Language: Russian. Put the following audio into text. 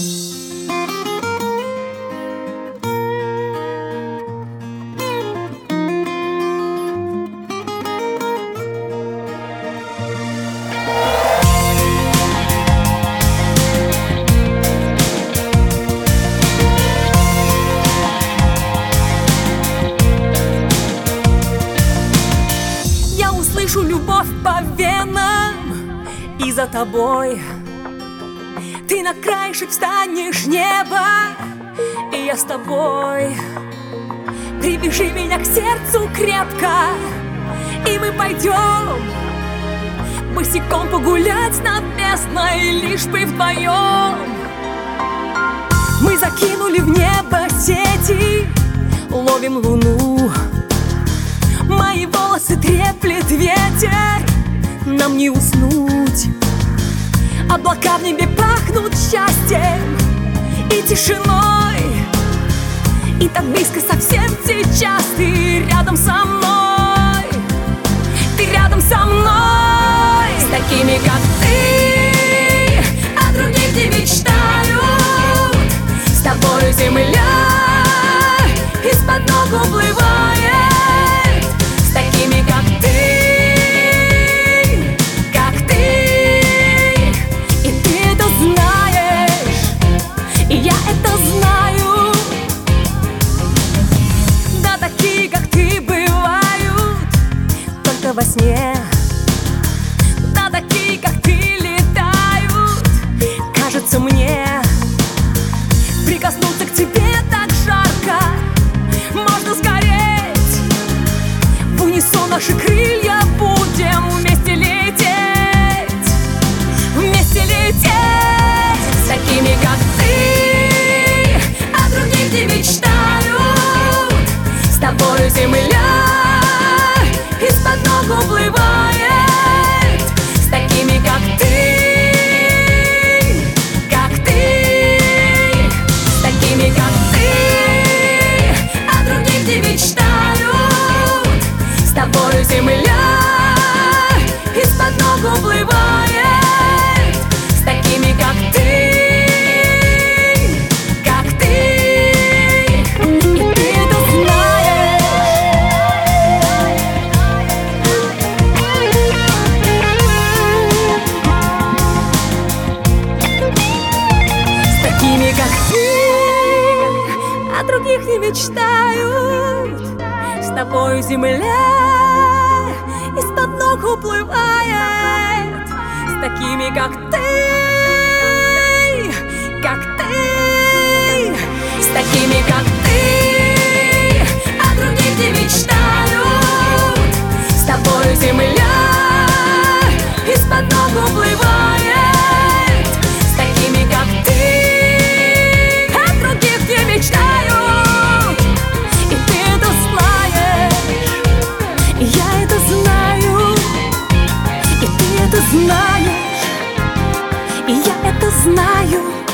Слышу любовь по венам, и за тобой ты на краешек встанешь неба, и я с тобой. Привяжи меня к сердцу крепко, и мы пойдем босиком погулять над бездной, лишь мы вдвоем. Мы закинули в небо сети, ловим луну. Мои волосы треплет ветер, нам не уснуть. Облака в небе пахнут счастьем и тишиной. И так близко совсем сейчас ты рядом со мной. Ты рядом со мной. С такими, как ты, о других не мечтают. С тобою земля из-под ног уплывает. Во сне, да такие, как ты, летают. Кажется мне, прикоснуться к тебе так жарко, можно сгореть. В унисон наши крылья будем вместе лететь, вместе лететь. С такими, как ты, о других не мечтают. С тобою земля из-под ног уплывает. С такими, как ты, как ты. С такими, как ты, о других не мечтают. С тобою земля из-под ног уплывает. С такими, как ты. О других не мечтают. С тобою земля из-под ног уплывает. С такими, как ты, как ты. С такими, как ты, о других не мечтают. С тобою земля из-под ног уплывает. С такими, как ты. Знаешь, и я это знаю.